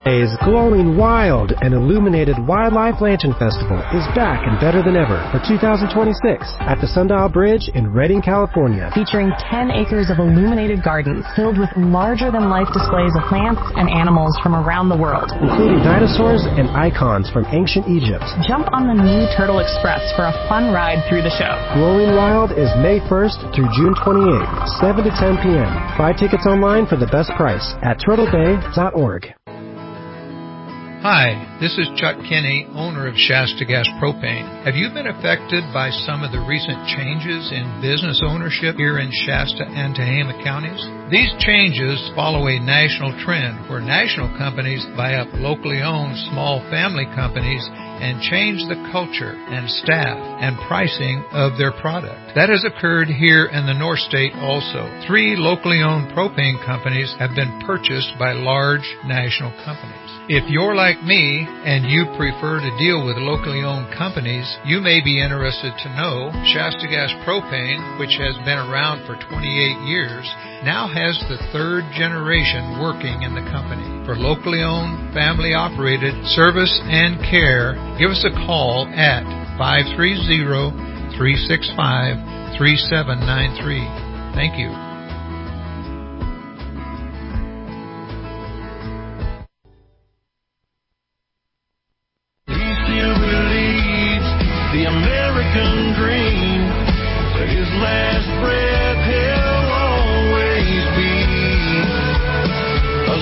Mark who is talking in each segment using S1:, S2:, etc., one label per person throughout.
S1: Today's Glowing Wild, an illuminated wildlife lantern festival, is back and better than ever for 2026 at the Sundial Bridge in Redding, California.
S2: Featuring 10 acres of illuminated gardens filled with larger-than-life displays of plants and animals from around the world,
S1: including dinosaurs and icons from ancient Egypt.
S2: Jump on the new Turtle Express for a fun ride through the show.
S1: Glowing Wild is May 1st through June 28th, 7 to 10 p.m. Buy tickets online for the best price at turtlebay.org.
S3: Hi, this is Chuck Kinney, owner of Shasta Gas Propane. Have you been affected by some of the recent changes in business ownership here in Shasta and Tehama counties? These changes follow a national trend where national companies buy up locally owned small family companies and change the culture and staff and pricing of their product. That has occurred here in the North State also. 3 locally owned propane companies have been purchased by large national companies. If you're like me and you prefer to deal with locally owned companies, you may be interested to know Shasta Gas Propane, which has been around for 28 years, now has the 3rd generation working in the company. For locally owned, family operated service and care, give us a call at 530-365-3793. Thank you.
S4: The American dream, to his last breath he'll always be a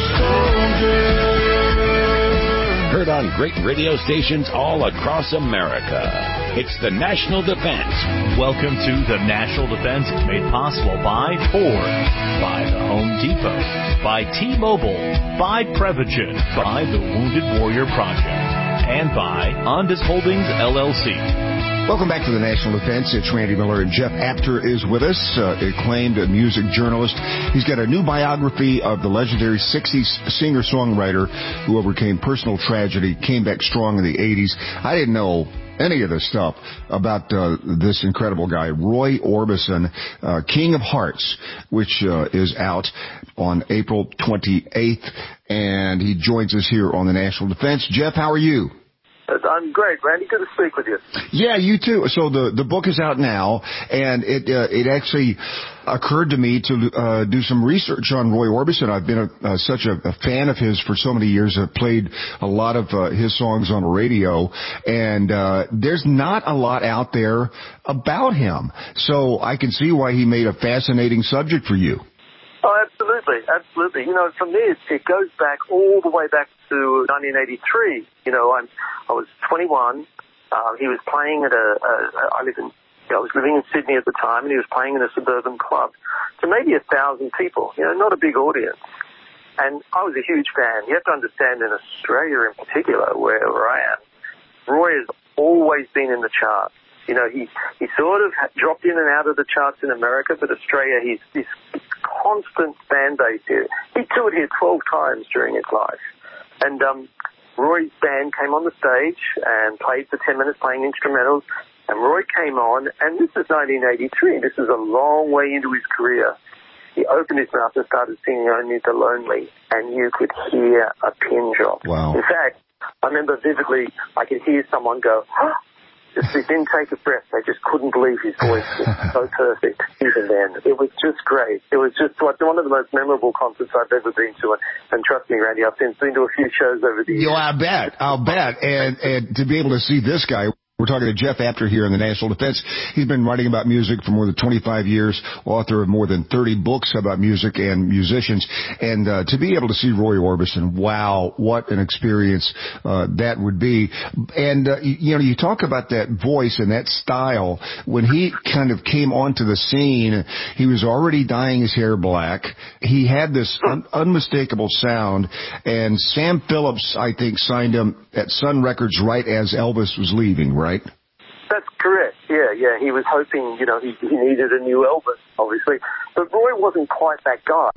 S4: soldier.
S5: Heard on great radio stations all across America. It's the National Defense.
S6: Welcome to the National Defense, made possible by Ford, by the Home Depot, by T-Mobile, by Prevagen, by the Wounded Warrior Project, and by Ondas Holdings, LLC.
S7: Welcome back to the National Defense. It's Randy Miller, and Jeff Apter is with us, acclaimed music journalist. He's got a new biography of the legendary 60s singer-songwriter who overcame personal tragedy, came back strong in the 80s. I didn't know any of this stuff about this incredible guy, Roy Orbison, King of Hearts, which is out on April 28th, and he joins us here on the National Defense. Jeff, how are you?
S8: I'm great, Randy. Good to speak with you.
S7: Yeah, you too. So the book is out now, and it actually occurred to me to do some research on Roy Orbison. I've been such a fan of his for so many years. I've played a lot of his songs on the radio, and there's not a lot out there about him. So I can see why he made a fascinating subject for you.
S8: Oh, absolutely, absolutely. You know, for me, it goes back all the way back to 1983. You know, I was 21. He was playing at I was living in Sydney at the time, and he was playing in a suburban club to maybe 1,000 people. You know, not a big audience. And I was a huge fan. You have to understand, in Australia in particular, where I am, Roy has always been in the charts. You know, he sort of dropped in and out of the charts in America, but Australia, he's this constant fan base here. He toured here 12 times during his life. And Roy's band came on the stage and played for 10 minutes playing instrumentals. And Roy came on, and this is 1983. This is a long way into his career. He opened his mouth and started singing Only the Lonely, and you could hear a pin drop.
S7: Wow.
S8: In fact, I remember vividly, I could hear someone go, just this intake of breath. They just couldn't believe his voice was so perfect even then. It was just great. It was just one of the most memorable concerts I've ever been to. And trust me, Randy, I've since been to a few shows over the years.
S7: Yo, I'll bet. And to be able to see this guy, we're talking to Jeff Apter here in the National Defense. He's been writing about music for more than 25 years, author of more than 30 books about music and musicians. And to be able to see Roy Orbison, wow, what an experience that would be. And, you talk about that voice and that style. When he kind of came onto the scene, he was already dyeing his hair black. He had this unmistakable sound. And Sam Phillips, I think, signed him at Sun Records right as Elvis was leaving, right?
S8: That's correct. Yeah. He was hoping, he needed a new Elvis, obviously. But Roy wasn't quite that guy,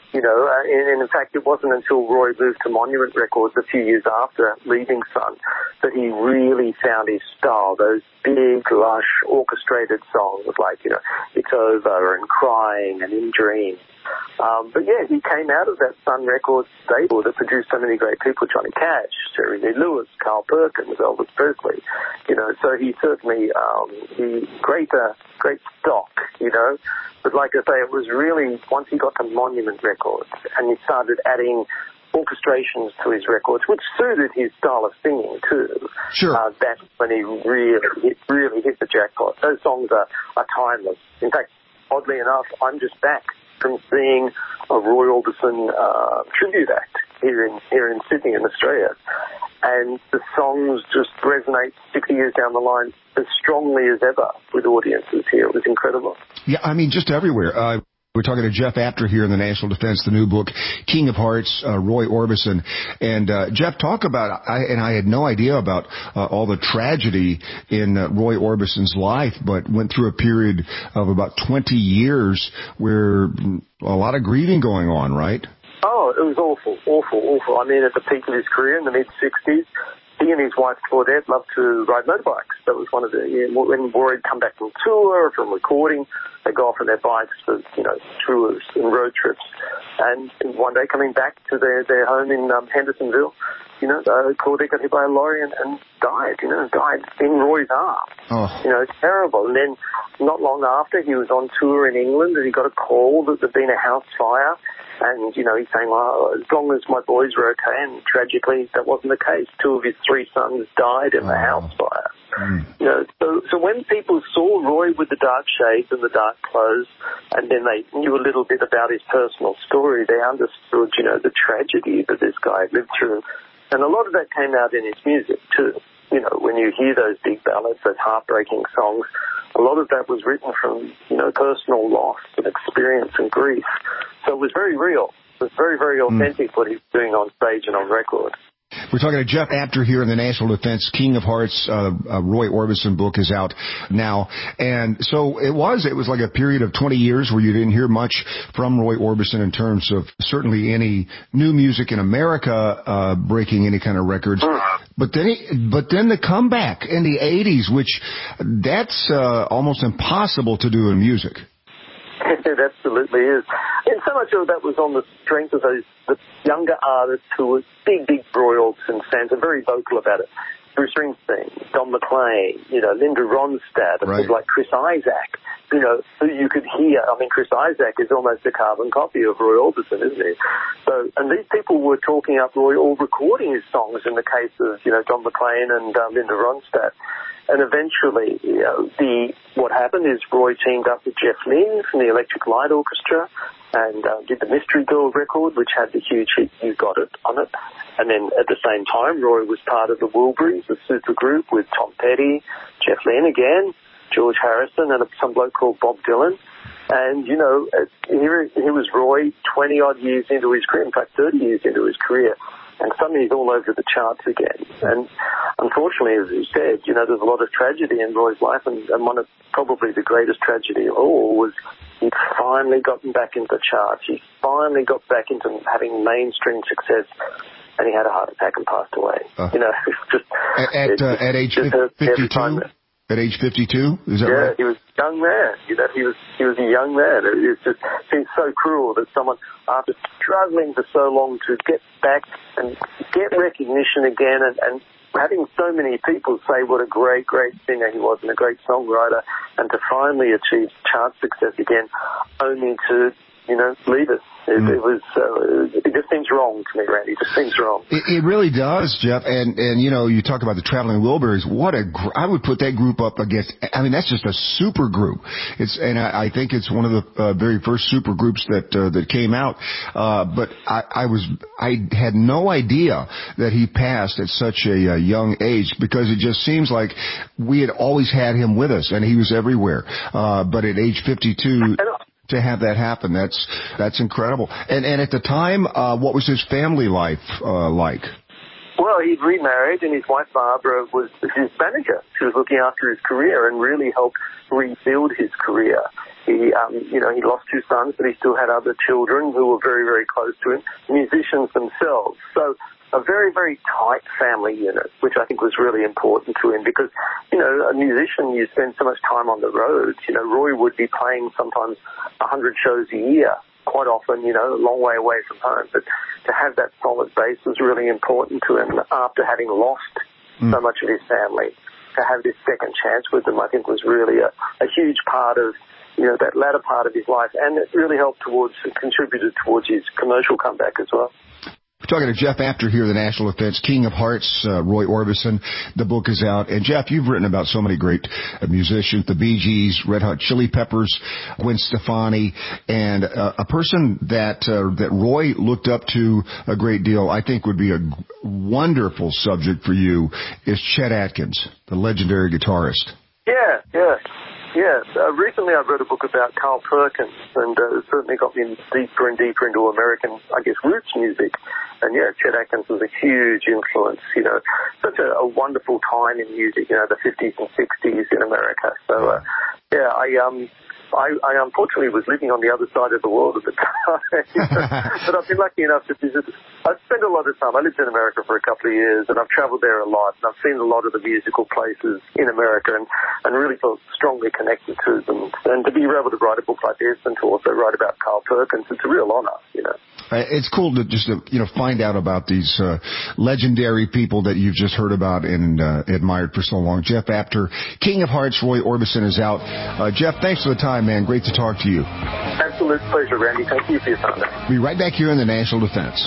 S8: and in fact, it wasn't until Roy moved to Monument Records a few years after leaving Sun that he really found his style. Those big, lush, orchestrated songs like, It's Over and Crying and In Dreams. But yeah, he came out of that Sun Records stable that produced so many great people, Johnny Cash, Jerry Lee Lewis, Carl Perkins, Elvis Presley, you know, so he certainly, great stock, you know. But like I say, it was really, once he got to Monument Records and he started adding orchestrations to his records, which suited his style of singing too.
S7: Sure.
S8: That's when he really hit the jackpot. Those songs are timeless. In fact, oddly enough, I'm just back from seeing a Roy Orbison tribute act here in Sydney in Australia, and the songs just resonate 60 years down the line as strongly as ever with audiences here. It was incredible. Yeah,
S7: I mean, just everywhere. We're talking to Jeff Apter here in the National Defense, the new book, King of Hearts, Roy Orbison. And Jeff, talk about, I had no idea about all the tragedy in Roy Orbison's life, but went through a period of about 20 years where a lot of grieving going on, right?
S8: Oh, it was awful. I mean, at the peak of his career in the mid-60s, he and his wife Claudette loved to ride motorbikes. That was one of the, when Roy would come back from tour or from recording, they'd go off on their bikes for, you know, tours and road trips. And one day coming back to their home in Hendersonville, you know, Claudette got hit by a lorry and died in Roy's arms.
S7: Oh.
S8: You know, it's terrible. And then not long after, he was on tour in England and he got a call that there'd been a house fire. And, you know, he's saying, well, as long as my boys were okay, and tragically that wasn't the case. 2 of his 3 sons died in the house fire. You know, so when people saw Roy with the dark shades and the dark clothes, and then they knew a little bit about his personal story, they understood, you know, the tragedy that this guy lived through. And a lot of that came out in his music too. You know, when you hear those big ballads, those heartbreaking songs, a lot of that was written from, you know, personal loss and experience and grief. So it was very real. It was very, very authentic what he was doing on stage and on record.
S7: We're talking to Jeff Apter here in the National Defense. King of Hearts, Roy Orbison book is out now. And so it was like a period of 20 years where you didn't hear much from Roy Orbison in terms of certainly any new music in America, breaking any kind of records. But then the comeback in the 80s, which that's almost impossible to do in music.
S8: It absolutely is. And so much of that was on the strength of the younger artists who were big Roy Orbison fans and very vocal about it. Bruce Springsteen, Don McLean, you know, Linda Ronstadt, and people like Chris Isaak, you know, who you could hear. I mean, Chris Isaak is almost a carbon copy of Roy Orbison, isn't he? So, and these people were talking up Roy or recording his songs in the case of, you know, Don McLean and Linda Ronstadt. And eventually, you know, what happened is Roy teamed up with Jeff Lynne from the Electric Light Orchestra and did the Mystery Girl record, which had the huge hit You Got It on it. And then at the same time, Roy was part of the Wilburys, the super group with Tom Petty, Jeff Lynne again, George Harrison, and some bloke called Bob Dylan. And, you know, here was Roy 20-odd years into his career, in fact 30 years into his career. And suddenly he's all over the charts again. And unfortunately, as you said, you know, there's a lot of tragedy in Roy's life, and one of probably the greatest tragedy of all was he'd finally gotten back into the charts. He finally got back into having mainstream success, and he had a heart attack and passed away. You know, just
S7: at age 52. At age 52, is that right?
S8: Yeah, he was a young man. You know, he was a young man. It just seems so cruel that someone, after struggling for so long to get back and get recognition again, and having so many people say what a great singer he was and a great songwriter, and to finally achieve chart success again, only to, you know, leave us. It just seems wrong to me, Randy. It just seems wrong.
S7: It really does, Jeff. And you know, you talk about the Traveling Wilburys. I would put that group up against. I mean, that's just a super group. I think it's one of the very first super groups that came out. But I had no idea that he passed at such a young age, because it just seems like we had always had him with us and he was everywhere. But at age 52. To have that happen, that's incredible. And at the time, what was his family life like?
S8: Well, he'd remarried, and his wife Barbara was his manager. She was looking after his career and really helped rebuild his career. He, you know, he lost 2 sons, but he still had other children who were very, very close to him, musicians themselves. So a very, very tight family unit, which I think was really important to him, because, you know, a musician, you spend so much time on the road. You know, Roy would be playing sometimes 100 shows a year, quite often, you know, a long way away from home. But to have that solid base was really important to him after having lost so much of his family. To have this second chance with them, I think, was really a huge part of, you know, that latter part of his life, and it really helped contributed towards his commercial comeback as well.
S7: We're talking to Jeff Apter here, the National Defense, King of Hearts, Roy Orbison. The book is out. And Jeff, you've written about so many great musicians, the Bee Gees, Red Hot Chili Peppers, Gwen Stefani, and a person that Roy looked up to a great deal, I think would be a wonderful subject for you, is Chet Atkins, the legendary guitarist.
S8: Yeah. Recently I wrote a book about Carl Perkins, and it certainly got me deeper and deeper into American, I guess, roots music. And yeah, Chet Atkins was a huge influence, you know, such a wonderful time in music, you know, the 50s and 60s in America. So, I unfortunately was living on the other side of the world at the time, but I've been lucky enough to visit. I've spent a lot of time. I lived in America for a couple of years, and I've traveled there a lot, and I've seen a lot of the musical places in America, and really felt strongly connected to them. And to be able to write a book like this and to also write about Carl Perkins, it's a real honor, you know.
S7: It's cool to just find out about these legendary people that you've just heard about and admired for so long. Jeff Apter, King of Hearts, Roy Orbison is out. Jeff, thanks for the time, man. Great to talk to you.
S8: Absolute pleasure, Randy. Thank you for your time.
S7: Be right back here in the National Defense.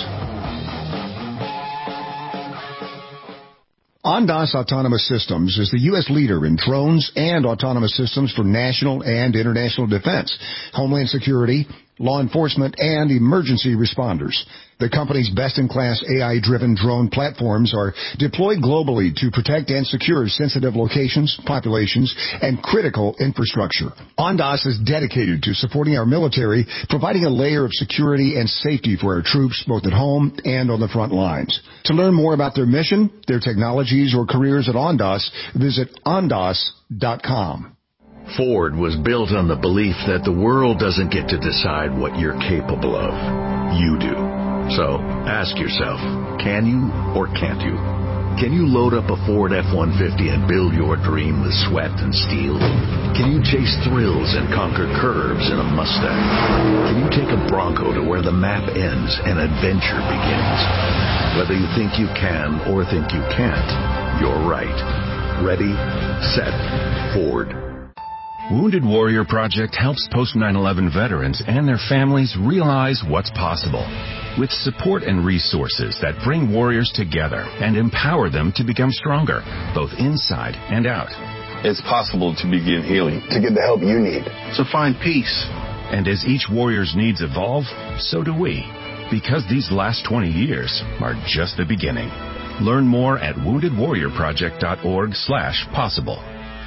S7: Ondas Autonomous Systems is the U.S. leader in drones and autonomous systems for national and international defense, homeland security, law enforcement, and emergency responders. The company's best-in-class AI-driven drone platforms are deployed globally to protect and secure sensitive locations, populations, and critical infrastructure. Ondas is dedicated to supporting our military, providing a layer of security and safety for our troops both at home and on the front lines. To learn more about their mission, their technologies, or careers at Ondas, visit ondas.com.
S9: Ford was built on the belief that the world doesn't get to decide what you're capable of. You do. So, ask yourself, can you or can't you? Can you load up a Ford F-150 and build your dream with sweat and steel? Can you chase thrills and conquer curves in a Mustang? Can you take a Bronco to where the map ends and adventure begins? Whether you think you can or think you can't, you're right. Ready, set, Ford.
S10: Wounded Warrior Project helps post-9/11 veterans and their families realize what's possible. With support and resources that bring warriors together and empower them to become stronger, both inside and out.
S11: It's possible to begin healing, to get the help you need, to find peace.
S10: And as each warrior's needs evolve, so do we. Because these last 20 years are just the beginning. Learn more at woundedwarriorproject.org/possible.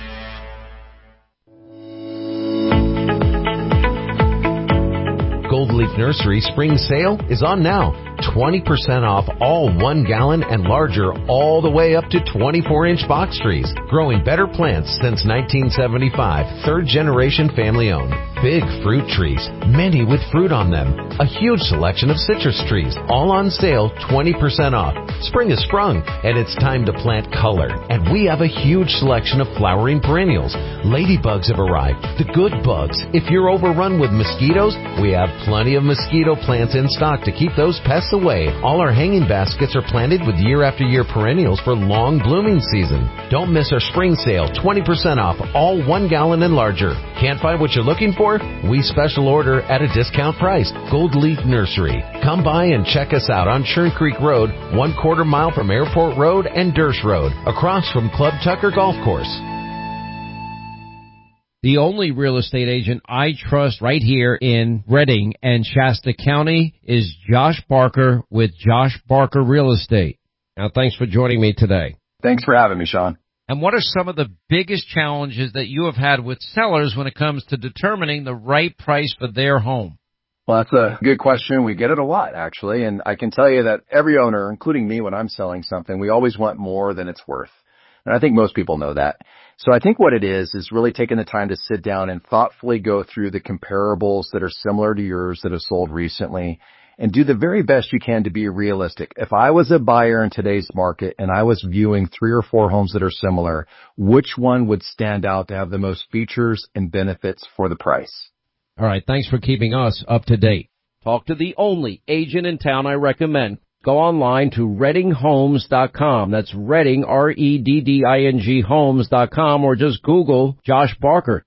S12: Gold Leaf Nursery Spring Sale is on now. 20% off all 1 gallon and larger all the way up to 24-inch box trees. Growing better plants since 1975. 3rd generation family owned. Big fruit trees, many with fruit on them. A huge selection of citrus trees, all on sale, 20% off. Spring has sprung, and it's time to plant color. And we have a huge selection of flowering perennials. Ladybugs have arrived, the good bugs. If you're overrun with mosquitoes, we have plenty of mosquito plants in stock to keep those pests away. All our hanging baskets are planted with year after year perennials for long blooming season. Don't miss our spring sale, 20% off all 1 gallon and larger. Can't find what you're looking for? We special order at a discount price. Gold Leaf Nursery. Come by and check us out on Churn Creek Road, 1/4 mile from Airport Road and Dersh Road, across from Club Tucker Golf Course.
S13: The only real estate agent I trust right here in Redding and Shasta County is Josh Barker with Josh Barker Real Estate. Now, thanks for joining me today.
S14: Thanks for having me, Sean.
S13: And what are some of the biggest challenges that you have had with sellers when it comes to determining the right price for their home?
S14: Well, that's a good question. We get it a lot, actually. And I can tell you that every owner, including me when I'm selling something, we always want more than it's worth. And I think most people know that. So I think what it is really taking the time to sit down and thoughtfully go through the comparables that are similar to yours that have sold recently and do the very best you can to be realistic. If I was a buyer in today's market and I was viewing 3 or 4 homes that are similar, which one would stand out to have the most features and benefits for the price?
S13: All right. Thanks for keeping us up to date. Talk to the only agent in town I recommend. Go online to ReddingHomes.com. That's Redding, REDDING Homes.com, or just Google Josh Barker.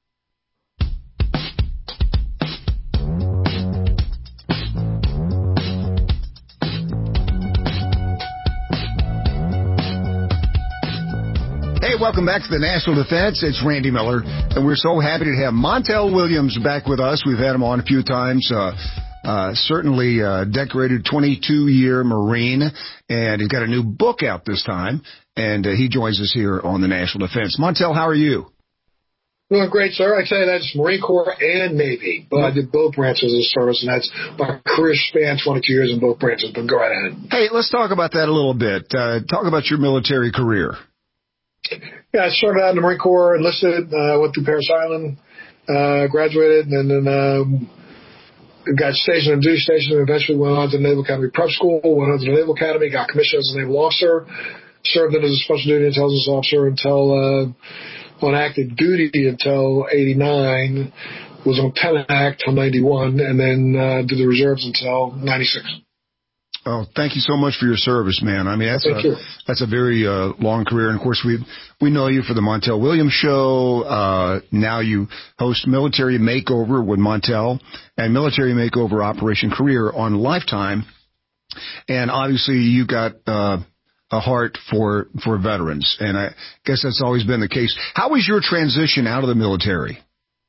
S7: Hey, welcome back to the National Defense. It's Randy Miller, and we're so happy to have Montel Williams back with us. We've had him on a few times. Certainly decorated 22-year Marine, and he's got a new book out this time, and he joins us here on the National Defense. Montel, how are you?
S15: Doing great, sir. I tell you, that's Marine Corps and Navy, but I did both branches of service, and that's my career span, 22 years in both branches, but go right ahead.
S7: Hey, let's talk about that a little bit. Talk about your military career.
S15: Yeah, I started out in the Marine Corps, enlisted, went through Parris Island, graduated, and then got stationed in duty station, and eventually went on to the Naval Academy Prep School, went on to the Naval Academy, got commissioned as a naval officer, served in as a special duty intelligence officer until on active duty until 89, was on lieutenant act till 91, and then did the reserves until 96.
S7: Oh, thank you so much for your service, man. I mean, that's a very long career. And, of course, we know you for the Montel Williams Show. Now you host Military Makeover with Montel and Military Makeover Operation Career on Lifetime. And, obviously, you got a heart for veterans. And I guess that's always been the case. How was your transition out of the military?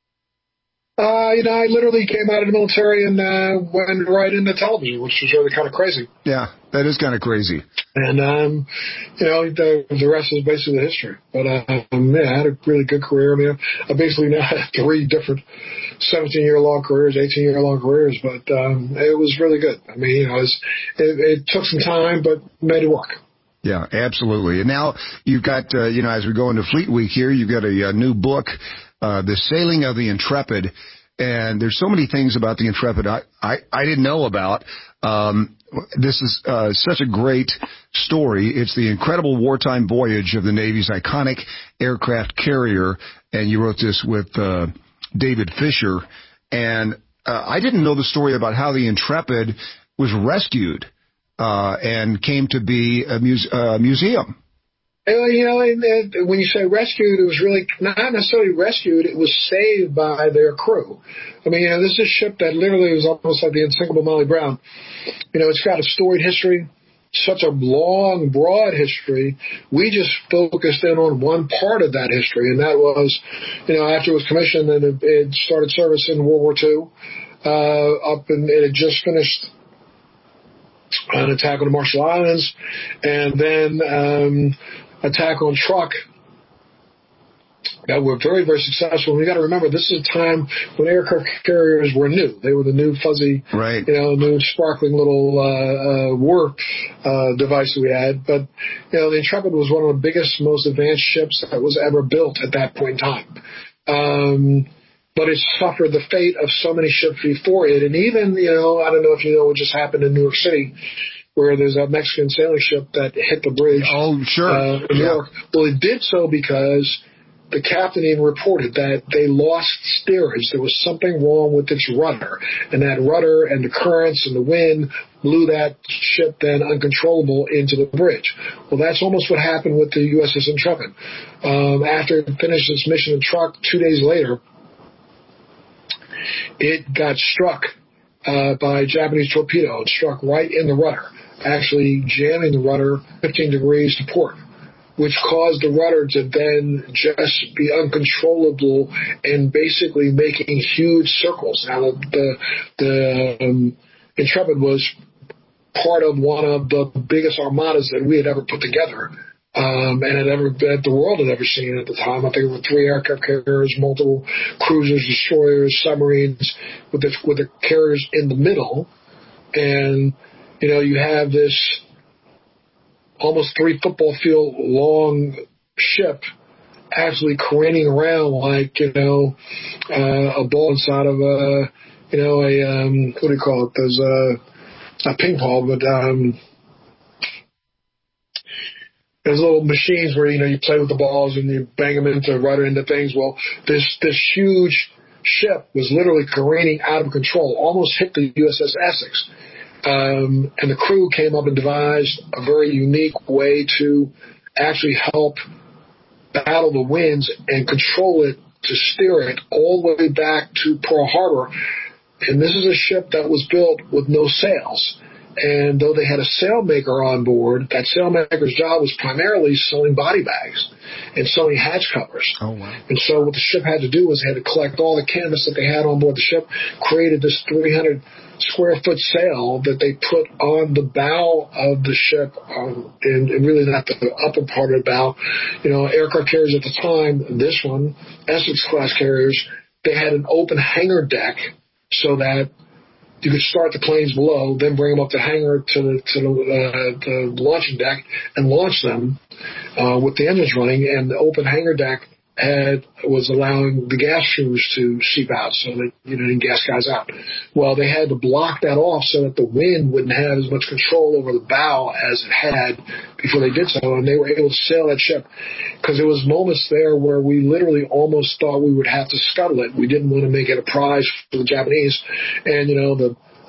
S15: I literally came out of the military and went right into television, which was really kind of crazy.
S7: Yeah, that is kind of crazy.
S15: And, the rest is basically history. But, I had a really good career. I mean, I basically now have 3 different 17-year-long careers, 18-year-long careers, but it was really good. I mean, it took some time, but made it work.
S7: Yeah, absolutely. And now you've got, as we go into Fleet Week here, you've got a new book, The Sailing of the Intrepid. And there's so many things about the Intrepid I didn't know about. This is such a great story. It's the incredible wartime voyage of the Navy's iconic aircraft carrier. And you wrote this with David Fisher. And I didn't know the story about how the Intrepid was rescued and came to be a museum.
S15: And when you say rescued, it was really not necessarily rescued. It was saved by their crew. I mean, this is a ship that literally was almost like the unsinkable Molly Brown. It's got a storied history, such a long, broad history. We just focused in on one part of that history, and that was, after it was commissioned and it started service in World War II, it had just finished an attack on the Marshall Islands, and then attack on Truk that were very, very successful. And you got to remember, this is a time when aircraft carriers were new. They were the new fuzzy,
S7: right.
S15: New sparkling little war device we had. But the Intrepid was one of the biggest, most advanced ships that was ever built at that point in time. But it suffered the fate of so many ships before it. And even, I don't know if you know what just happened in New York City, where there's a Mexican sailing ship that hit the bridge.
S7: Oh, sure.
S15: In New York. Well, it did so because the captain even reported that they lost steerage. There was something wrong with its rudder. And that rudder and the currents and the wind blew that ship then uncontrollable into the bridge. Well, that's almost what happened with the USS Intrepid. After it finished its mission in Truk, 2 days later, it got struck by a Japanese torpedo. It struck right in the rudder, actually jamming the rudder 15 degrees to port, which caused the rudder to then just be uncontrollable and basically making huge circles. Now, the Intrepid was part of one of the biggest armadas that we had ever put together. That the world had ever seen at the time. I think it were 3 aircraft carriers, multiple cruisers, destroyers, submarines, with the carriers in the middle. And, you have this almost 3 football field long ship actually careening around like, a ball inside of what do you call it? There's a ping pong, but, there's little machines where, you play with the balls and you bang them into rudder into things. Well, this huge ship was literally careening out of control, almost hit the USS Essex. And the crew came up and devised a very unique way to actually help battle the winds and control it to steer it all the way back to Pearl Harbor. And this is a ship that was built with no sails. And though they had a sailmaker on board, that sailmaker's job was primarily sewing body bags and sewing hatch covers.
S7: Oh, wow.
S15: And so what the ship had to do was they had to collect all the canvas that they had on board the ship, created this 300 square foot sail that they put on the bow of the ship, and really not the upper part of the bow. You know, aircraft carriers at the time, this one, Essex class carriers, they had an open hangar deck so that you could start the planes below, then bring them up the hangar to the launching deck and launch them with the engines running. And the open hangar deck was allowing the gas streams to seep out so that you didn't gas guys out. Well, they had to block that off so that the wind wouldn't have as much control over the bow as it had before they did so, and they were able to sail that ship because there was moments there where we literally almost thought we would have to scuttle it. We didn't want to make it a prize for the Japanese, and you know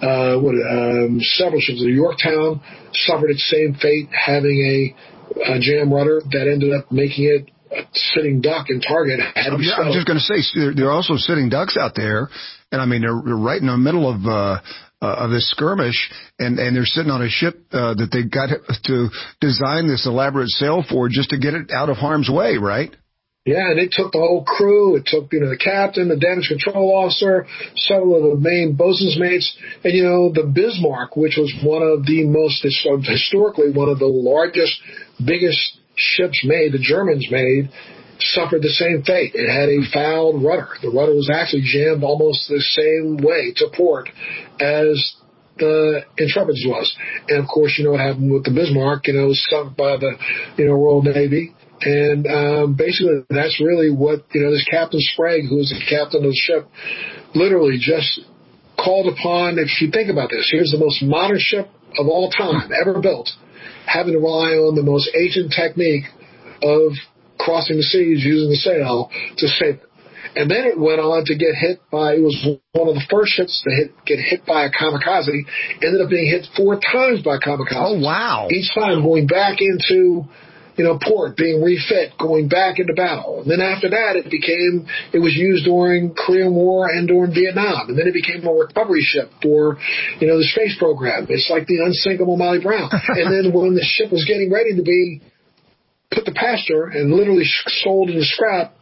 S15: several ships. The Yorktown suffered its same fate, having a jam rudder that ended up making it a sitting duck in Target.
S7: I'm just going to say, there are also sitting ducks out there, and I mean they're right in the middle of this skirmish, and they're sitting on a ship that they got to design this elaborate sail for just to get it out of harm's way, right?
S15: Yeah, and it took the whole crew. It took, the captain, the damage control officer, several of the main bosun's mates, and, the Bismarck, which was one of the most, historically, one of the largest, biggest ships made, the Germans made, suffered the same fate. It had a fouled rudder. The rudder was actually jammed almost the same way to port as the Intrepid was. And, of course, what happened with the Bismarck, it was sunk by the, Royal Navy. And basically, that's really what, this Captain Sprague, who was the captain of the ship, literally just called upon. If you think about this, here's the most modern ship of all time ever built, having to rely on the most ancient technique of crossing the seas using the sail to save it. And then it went on to get hit by, it was one of the first ships to get hit by a kamikaze, ended up being hit 4 times by kamikaze.
S7: Oh, wow.
S15: Each time going back into port, being refit, going back into battle. And then after that, it was used during Korean War and during Vietnam. And then it became a recovery ship for, the space program. It's like the unsinkable Molly Brown. And then when the ship was getting ready to be put to pasture and literally sold into scrap,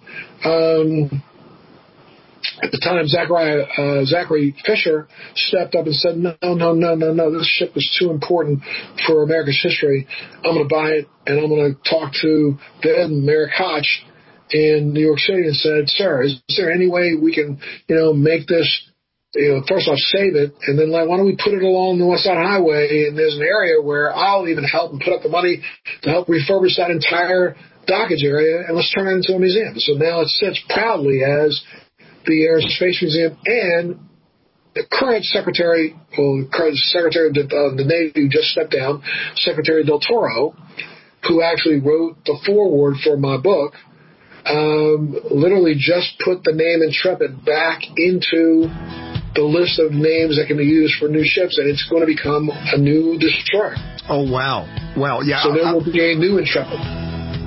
S15: at the time, Zachary Fisher stepped up and said, no, this ship is too important for America's history. I'm going to buy it, and I'm going to talk to then Merrick Hotch in New York City and said, sir, is there any way we can, make this, first off, save it, and then why don't we put it along the West Side Highway, and there's an area where I'll even help and put up the money to help refurbish that entire dockage area, and let's turn it into a museum. So now it sits proudly as the Air and Space Museum, and the current Secretary of the Navy who just stepped down, Secretary Del Toro, who actually wrote the foreword for my book, literally just put the name Intrepid back into the list of names that can be used for new ships, and it's going to become a new destroyer.
S7: Oh, wow. Well, yeah.
S15: So there will be a new Intrepid.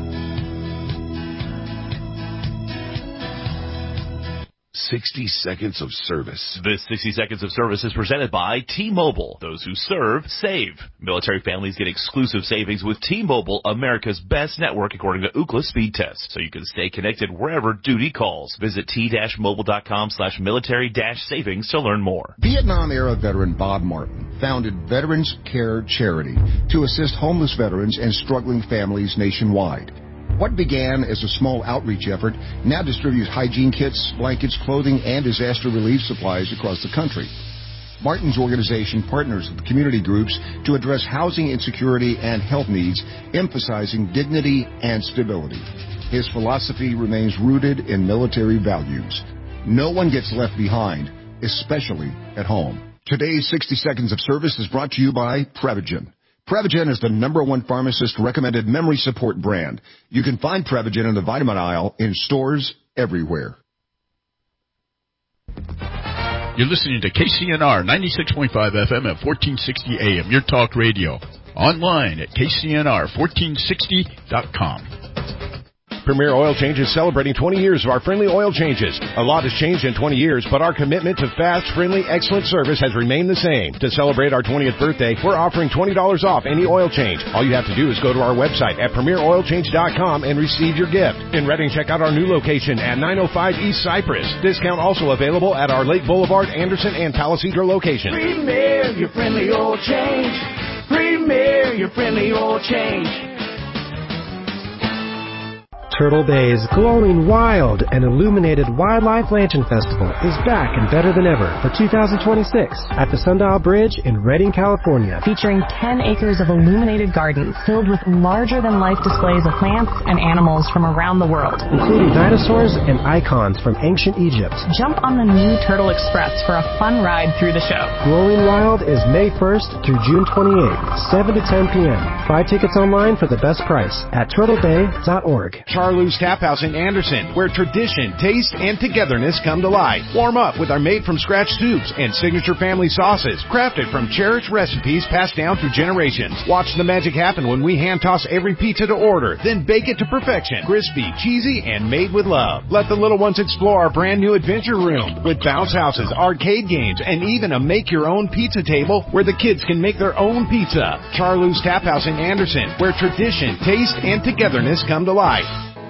S9: 60 seconds of service.
S6: This 60 seconds of service is presented by T-Mobile. Those who serve, save. Military families get exclusive savings with T-Mobile, America's best network according to Ookla speed test. So you can stay connected wherever duty calls. Visit t-mobile.com/military-savings to learn more.
S7: Vietnam-era veteran Bob Martin founded Veterans Care Charity to assist homeless veterans and struggling families nationwide. What began as a small outreach effort now distributes hygiene kits, blankets, clothing, and disaster relief supplies across the country. Martin's organization partners with community groups to address housing insecurity and health needs, emphasizing dignity and stability. His philosophy remains rooted in military values. No one gets left behind, especially at home. Today's 60 Seconds of Service is brought to you by Prevagen. Prevagen is the #1 pharmacist-recommended memory support brand. You can find Prevagen in the vitamin aisle in stores everywhere.
S16: You're listening to KCNR 96.5 FM at 1460 AM, your talk radio. Online at kcnr1460.com.
S17: Premier Oil Change is celebrating 20 years of our friendly oil changes. A lot has changed in 20 years, but our commitment to fast, friendly, excellent service has remained the same. To celebrate our 20th birthday, we're offering $20 off any oil change. All you have to do is go to our website at premieroilchange.com and receive your gift. In Reading, check out our new location at 905 East Cypress. Discount also available at our Lake Boulevard, Anderson, and Palisadro locations.
S4: Premier, your friendly oil change. Premier, your friendly oil change.
S1: Turtle Bay's glowing wild and illuminated Wildlife Lantern Festival is back and better than ever for 2026 at the Sundial Bridge in Redding, California.
S2: Featuring 10 acres of illuminated gardens filled with larger-than-life displays of plants and animals from around the world,
S1: including dinosaurs and icons from ancient Egypt.
S2: Jump on the new Turtle Express for a fun ride through the show.
S1: Glowing Wild is May 1st through June 28th, 7 to 10 p.m. Buy tickets online for the best price at turtlebay.org.
S17: Charlie's Tap House in Anderson, where tradition, taste, and togetherness come to life. Warm up with our made-from-scratch soups and signature family sauces, crafted from cherished recipes passed down through generations. Watch the magic happen when we hand-toss every pizza to order, then bake it to perfection. Crispy, cheesy, and made with love. Let the little ones explore our brand-new adventure room with bounce houses, arcade games, and even a make-your-own pizza table where the kids can make their own pizza. Charlie's Tap House in Anderson, where tradition, taste, and togetherness come to life.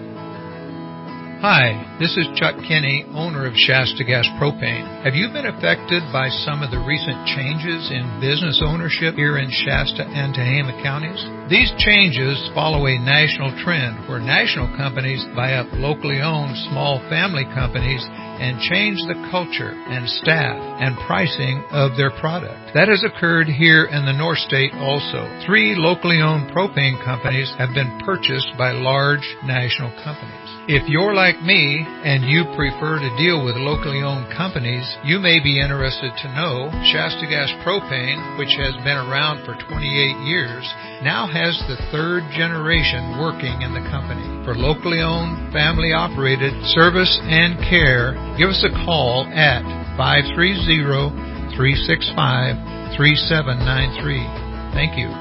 S3: Hi, this is Chuck Kinney, owner of Shasta Gas Propane. Have you been affected by some of the recent changes in business ownership here in Shasta and Tehama counties? These changes follow a national trend where national companies buy up locally owned small family companies and change the culture and staff and pricing of their product. That has occurred here in the North State also. 3 locally owned propane companies have been purchased by large national companies. If you're like me and you prefer to deal with locally owned companies, you may be interested to know Shasta Gas Propane, which has been around for 28 years, now has the 3rd generation working in the company. For locally owned, family operated service and care, give us a call at 530-365-3793. Thank you.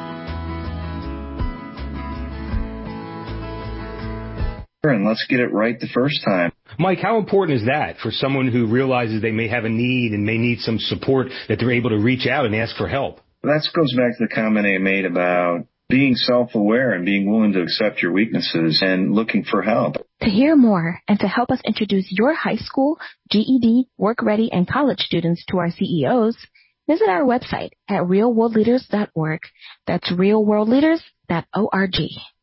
S18: And let's get it right the first time.
S19: Mike, how important is that for someone who realizes they may have a need and may need some support, that they're able to reach out and ask for help?
S18: That goes back to the comment I made about being self-aware and being willing to accept your weaknesses and looking for help.
S20: To hear more and to help us introduce your high school, GED, work-ready, and college students to our CEOs, visit our website at realworldleaders.org. That's realworldleaders.org.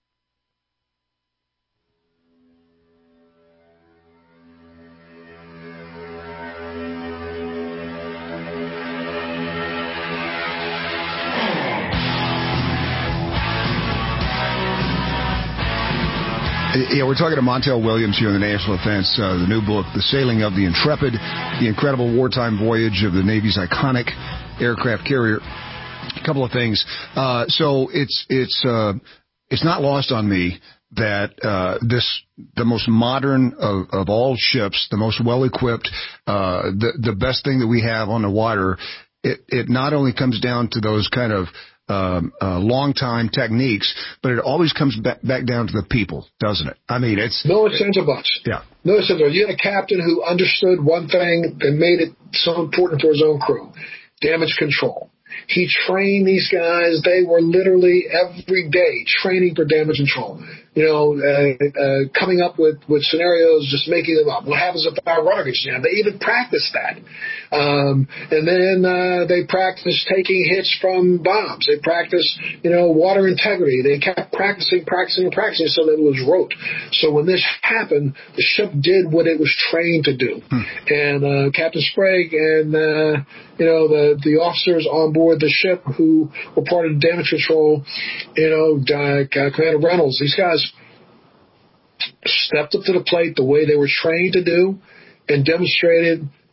S7: Yeah, we're talking to Montel Williams here in the National Defense, the new book, The Sailing of the Intrepid, the incredible wartime voyage of the Navy's iconic aircraft carrier. A couple of things. So it's not lost on me that the most modern of all ships, the most well-equipped, the best thing that we have on the water, it not only comes down to those kind of long-time techniques, but it always comes back down to the people, doesn't it? I mean, it's...
S15: No sense of us.
S7: Yeah.
S15: No sense of us. You had a captain who understood one thing and made it so important for his own crew. Damage control. He trained these guys. They were literally every day training for damage control. Coming up with scenarios, just making them up. What happens if our rudder gets jammed? They even practiced that. And then they practiced taking hits from bombs. They practiced, water integrity. They kept practicing so that it was rote. So when this happened, the ship did what it was trained to do. And Captain Sprague and the officers on board the ship who were part of the damage control, Commander Reynolds, these guys stepped up to the plate the way they were trained to do and demonstrated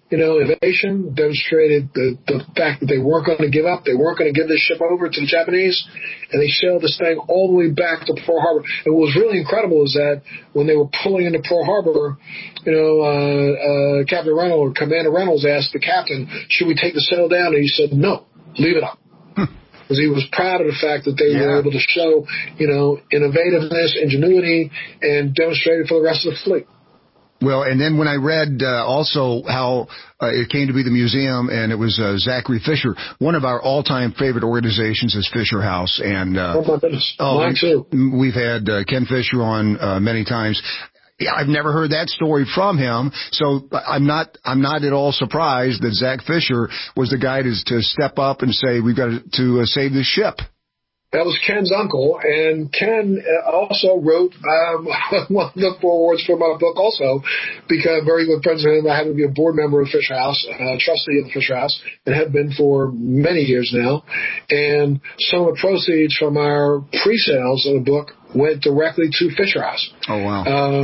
S15: innovation, demonstrated the fact that they weren't going to give up. They weren't going to give this ship over to the Japanese, and they sailed this thing all the way back to Pearl Harbor. And what was really incredible is that when they were pulling into Pearl Harbor, Captain Reynolds or Commander Reynolds asked the captain, should we take the sail down? And he said, no, leave it up. Because he was proud of the fact that they were able to show, innovativeness, ingenuity, and demonstrate it for the rest of the fleet.
S7: Well, and then when I read also how it came to be the museum, and it was Zachary Fisher, one of our all-time favorite organizations is Fisher House. And
S15: oh my goodness, mine too.
S7: We've had Ken Fisher on many times. I've never heard that story from him, so I'm not at all surprised that Zach Fisher was the guy to step up and say we've got to save this ship.
S15: That was Ken's uncle, and Ken also wrote one of the forewords for my book also, because very good friends of him. I happen to be a board member of Fisher House, trustee of the Fisher House, and have been for many years now. And some of the proceeds from our pre-sales of the book went directly to Fisher House.
S7: Oh, wow.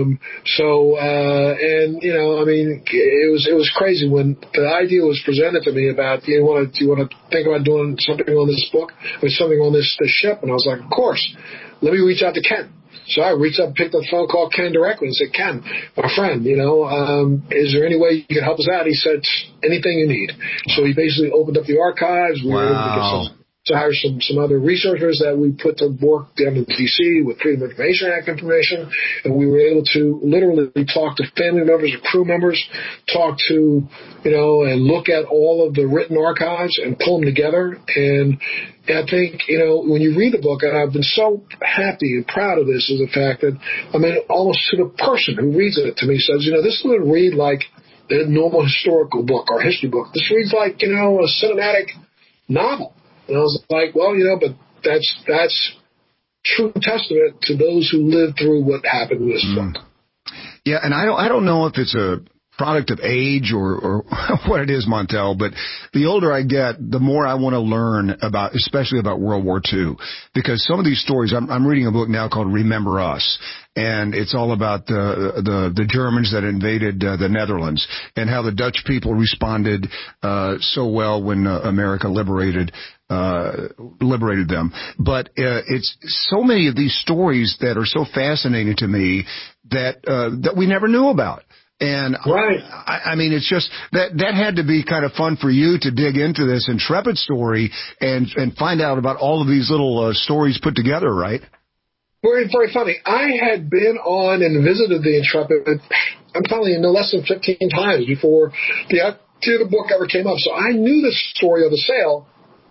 S15: It was crazy when the idea was presented to me about, do you want to think about doing something on this book or something on this ship? And I was like, of course. Let me reach out to Ken. So I reached out, picked up the phone, called Ken directly and said, Ken, my friend, is there any way you can help us out? He said, anything you need. So he basically opened up the archives. We were able to get to hire some other researchers that we put to work down in D.C. with Freedom of Information Act information, and we were able to literally talk to family members or crew members, talk to, and look at all of the written archives and pull them together. And I think, when you read the book, and I've been so happy and proud of this, is the fact that, almost to the person who reads it to me says, this doesn't read like a normal historical book or history book. This reads like, a cinematic novel. And I was like, well, but that's true testament to those who lived through what happened with this book.
S7: Yeah, and I don't know if it's a product of age or what it is, Montel, but the older I get, the more I want to learn about, especially about World War II, because some of these stories, I'm reading a book now called Remember Us, and it's all about the Germans that invaded the Netherlands and how the Dutch people responded so well when America liberated them. But it's so many of these stories that are so fascinating to me that we never knew about. And
S15: right.
S7: It's just that had to be kind of fun for you to dig into this Intrepid story and find out about all of these little stories put together, right?
S15: Very, very funny. I had been on and visited the Intrepid, I'm telling you, no less than 15 times before the idea of the book ever came up. So I knew the story of the sale.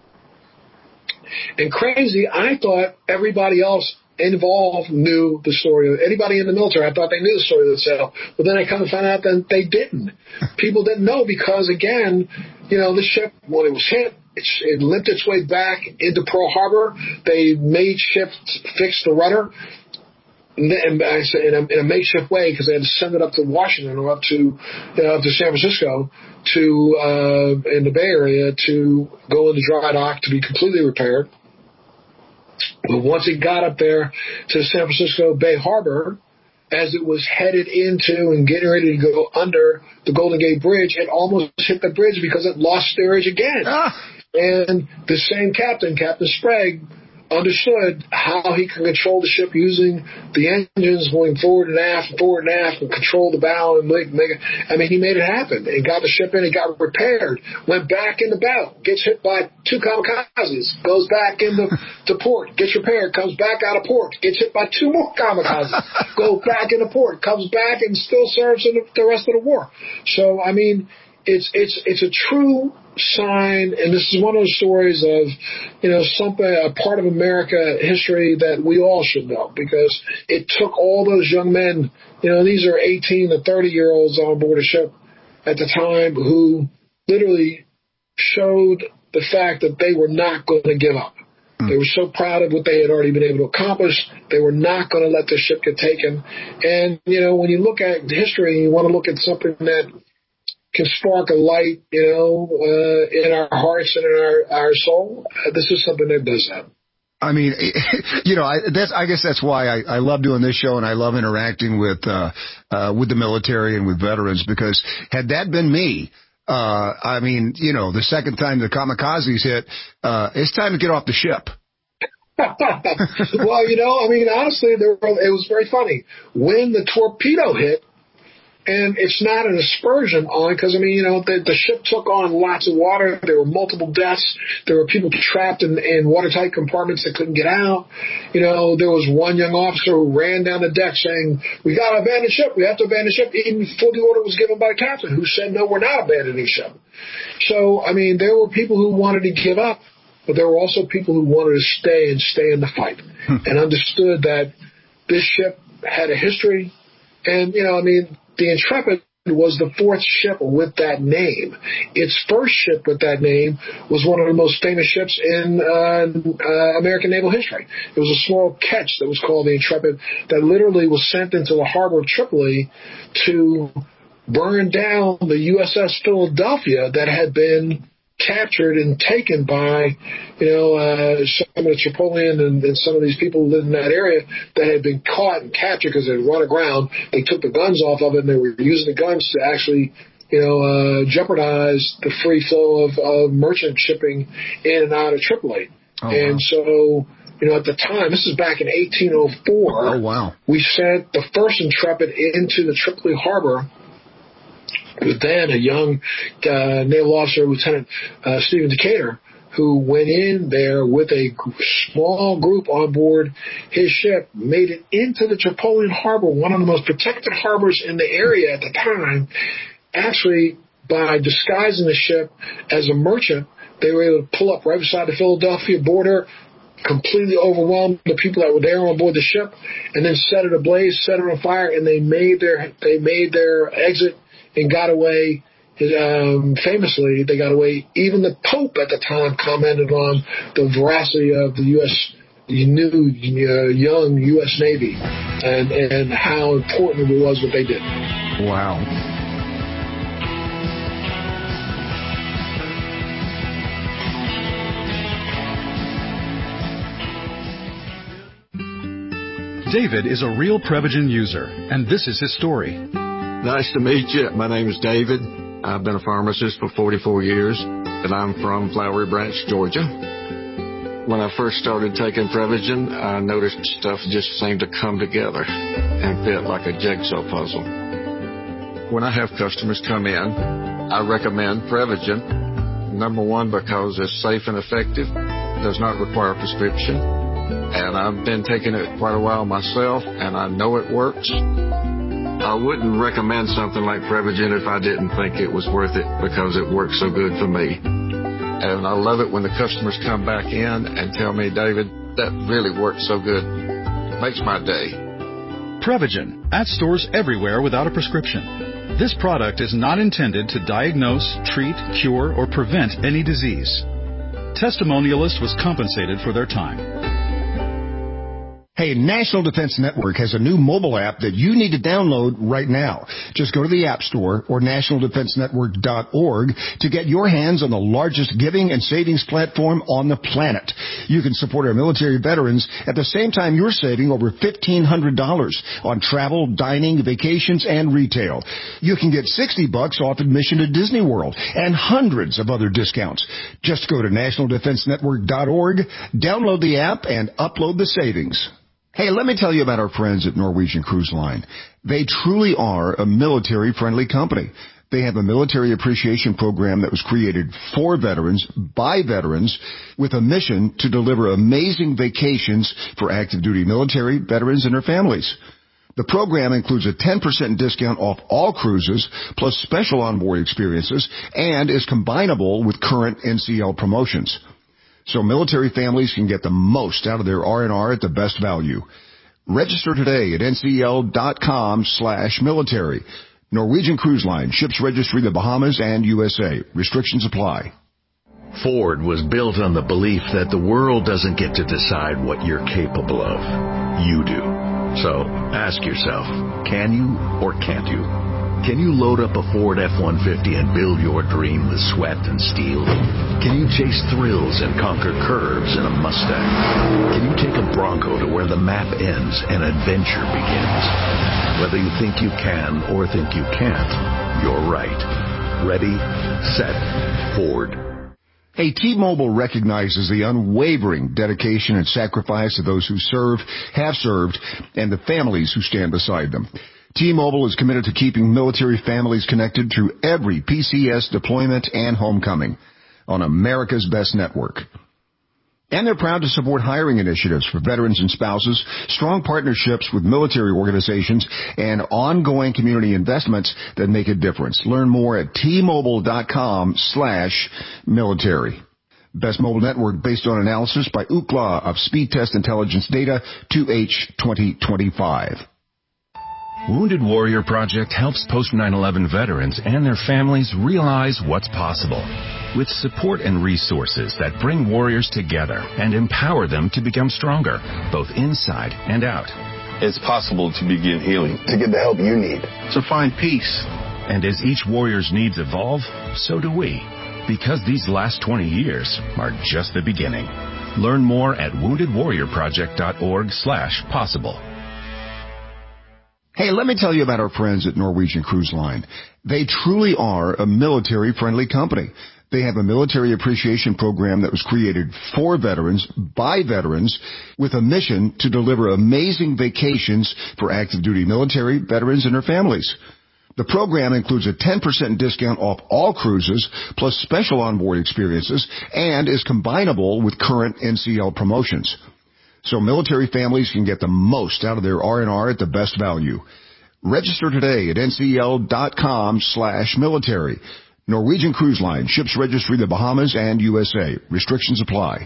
S15: And crazy, I thought everybody else involved knew the story. Anybody in the military, I thought they knew the story of the sale. But then I kind of found out that they didn't. People didn't know because, again, the ship, when it was hit, it limped its way back into Pearl Harbor. They made shift, fix the rudder. And I said in a makeshift way because they had to send it up to Washington or up to San Francisco in the Bay Area to go into dry dock to be completely repaired. But once it got up there to San Francisco Bay Harbor, as it was headed into and getting ready to go under the Golden Gate Bridge, it almost hit the bridge because it lost steerage again. And the same captain, Captain Sprague, understood how he can control the ship using the engines going forward and aft, and control the bow and make it. He made it happen. He got the ship in, it got repaired, went back in the battle, gets hit by 2 kamikazes, goes back into port, gets repaired, comes back out of port, gets hit by 2 more kamikazes, goes back into port, comes back and still serves in the rest of the war. So, it's a true sign, and this is one of the stories of, something, a part of America history that we all should know, because it took all those young men, these are 18 to 30-year-olds on board a ship at the time who literally showed the fact that they were not going to give up. They were so proud of what they had already been able to accomplish. They were not going to let the ship get taken. And, when you look at history, you want to look at something that can spark a light, in our hearts and in our soul. This is something that does that.
S7: I guess that's why I love doing this show, and I love interacting with the military and with veterans, because had that been me, I mean, the second time the kamikazes hit, it's time to get off the ship.
S15: Well, honestly, it was very funny. When the torpedo hit, and it's not an aspersion on, because, the ship took on lots of water. There were multiple deaths. There were people trapped in watertight compartments that couldn't get out. There was one young officer who ran down the deck saying, "We got to abandon ship. We have to abandon ship," even before the order was given by the captain, who said, "No, we're not abandoning ship." So, there were people who wanted to give up, but there were also people who wanted to stay in the fight and understood that this ship had a history. And, the Intrepid was the fourth ship with that name. Its first ship with that name was one of the most famous ships in American naval history. It was a small ketch that was called the Intrepid that literally was sent into the harbor of Tripoli to burn down the USS Philadelphia that had been captured and taken by, some of the Tripolian and some of these people who lived in that area that had been caught and captured because they had run aground. They took the guns off of it, and they were using the guns to actually, jeopardize the free flow of merchant shipping in and out of Tripoli. So, at the time, this is back in 1804.
S7: Oh, wow.
S15: We sent the first Intrepid into the Tripoli harbor. Then a young naval officer, Lieutenant Stephen Decatur, who went in there with a small group on board his ship, made it into the Tripolian harbor, one of the most protected harbors in the area at the time. Actually, by disguising the ship as a merchant, they were able to pull up right beside the Philadelphia border, completely overwhelmed the people that were there on board the ship, and then set it ablaze, set it on fire, and they made their exit and got away. Famously, they got away. Even the Pope at the time commented on the veracity of the young U.S. Navy and how important it was what they did.
S7: Wow.
S21: David is a real Prevagen user, and this is his story.
S22: Nice to meet you. My name is David. I've been a pharmacist for 44 years, and I'm from Flowery Branch, Georgia. When I first started taking Prevagen, I noticed stuff just seemed to come together and fit like a jigsaw puzzle. When I have customers come in, I recommend Prevagen. Number one, because it's safe and effective, does not require a prescription, and I've been taking it quite a while myself, and I know it works. I wouldn't recommend something like Prevagen if I didn't think it was worth it because it works so good for me. And I love it when the customers come back in and tell me, "David, that really worked so good." It makes my day.
S21: Prevagen, at stores everywhere without a prescription. This product is not intended to diagnose, treat, cure, or prevent any disease. Testimonialist was compensated for their time.
S7: Hey, National Defense Network has a new mobile app that you need to download right now. Just go to the App Store or nationaldefensenetwork.org to get your hands on the largest giving and savings platform on the planet. You can support our military veterans at the same time you're saving over $1,500 on travel, dining, vacations, and retail. You can get $60 off admission to Disney World and hundreds of other discounts. Just go to nationaldefensenetwork.org, download the app, and upload the savings. Hey, let me tell you about our friends at Norwegian Cruise Line. They truly are a military-friendly company. They have a military appreciation program that was created for veterans, by veterans, with a mission to deliver amazing vacations for active duty military, veterans, and their families. The program includes a 10% discount off all cruises, plus special onboard experiences, and is combinable with current NCL promotions. So military families can get the most out of their R&R at the best value. Register today at ncl.com/military. Norwegian Cruise Line, ships registry the Bahamas and USA. Restrictions apply.
S9: Ford was built on the belief that the world doesn't get to decide what you're capable of. You do. So ask yourself, can you or can't you? Can you load up a Ford F-150 and build your dream with sweat and steel? Can you chase thrills and conquer curves in a Mustang? Can you take a Bronco to where the map ends and adventure begins? Whether you think you can or think you can't, you're right. Ready, set, forward.
S7: Hey, T-Mobile recognizes the unwavering dedication and sacrifice of those who serve, have served, and the families who stand beside them. T-Mobile is committed to keeping military families connected through every PCS deployment and homecoming on America's best network. And they're proud to support hiring initiatives for veterans and spouses, strong partnerships with military organizations, and ongoing community investments that make a difference. Learn more at T-Mobile.com/military. Best mobile network based on analysis by Ookla of Speed Test Intelligence Data 2H 2025.
S10: Wounded Warrior Project helps post-9/11 veterans and their families realize what's possible. With support and resources that bring warriors together and empower them to become stronger, both inside and out.
S11: It's possible to begin healing, to get the help you need, to find peace.
S10: And as each warrior's needs evolve, so do we. Because these last 20 years are just the beginning. Learn more at woundedwarriorproject.org/possible.
S7: Hey, let me tell you about our friends at Norwegian Cruise Line. They truly are a military-friendly company. They have a military appreciation program that was created for veterans, by veterans, with a mission to deliver amazing vacations for active duty military, veterans, and their families. The program includes a 10% discount off all cruises, plus special onboard experiences, and is combinable with current NCL promotions. So military families can get the most out of their R&R at the best value. Register today at ncl.com/military. Norwegian Cruise Line, ships registry the Bahamas and USA. Restrictions apply.